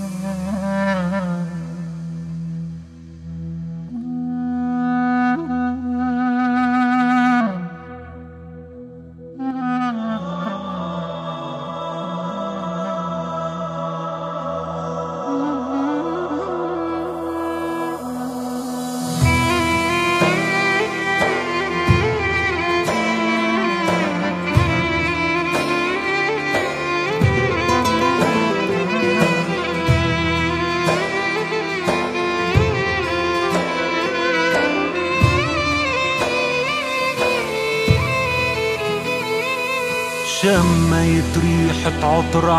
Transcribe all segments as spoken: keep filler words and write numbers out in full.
شميت ريحة عطر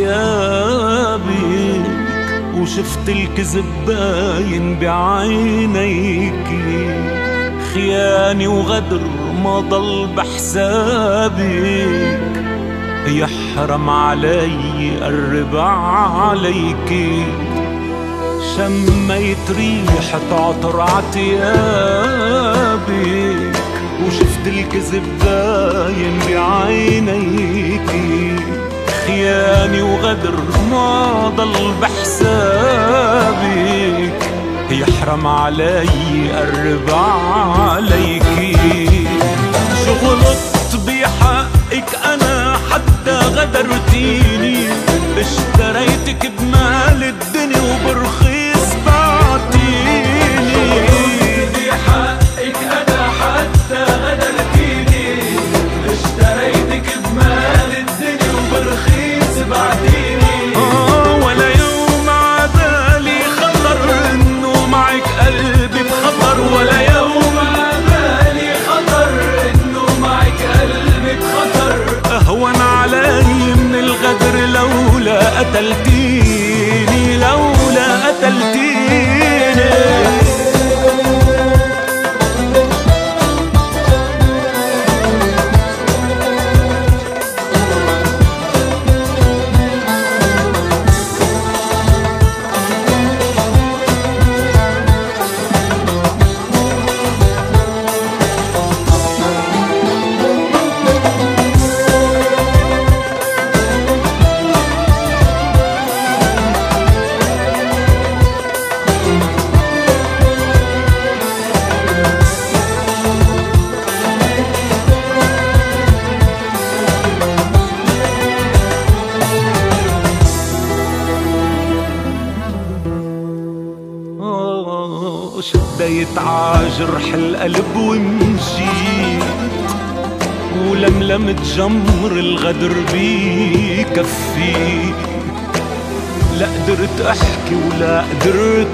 عتيابك وشفت الكذب باين بعينيكي، خيانة وغدر ما ضل بحسابك، يحرم علي قرب عليكي. شميت ريحة عطر عتيابك وشفت الكذب باين بعينيكي، خيانة وغدر ما ضل بحسابك، يحرم علي قرب عليكي. شو غلطت بحقك أنا حتى غدرتيني، اشتريتك بمال الدنيا وبرخيص بعتيني. بحقك أنا حتى غدرتيني، اشتريتك بمال الدنيا وبرخيص بعتيني. آه ولا يوم عبالي خطر إنه معك قلبي بخطر، ولا يوم عبالي خطر إنه معك قلبي بخطر. أهون علي من الغدر لولا قتلتيني، لولا قتلتيني. شديت عجرح القلب ومشيت، ولملمت جمر الغدر بكفي. لا قدرت احكي ولا قدرت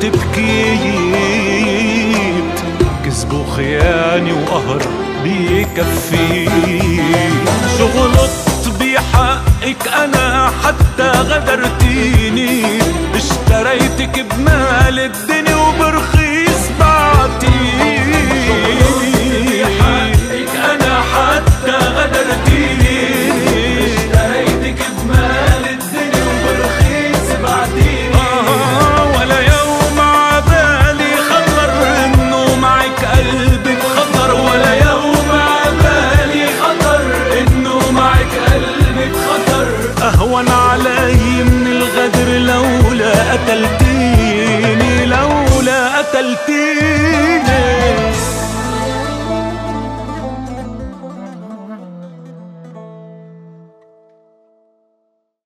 بكيت، كذب وخيانة وقهر بكفي. شو غلطت بحقك أنا حتى غدرتيني، اشتريتك بمال الدنيا وبرخيص بعتيني. بحقك أنا حتى غدرتيني، اشتريتك بمال الدنيا وبرخيص بعتيني. آه ولا يوم عبالي خطر إنه معك قلبي بخطر، ولا يوم عبالي خطر إنه معك قلبي بخطر. أهون علي من الغدر لولا قتلتيني، لولا قتلتيني.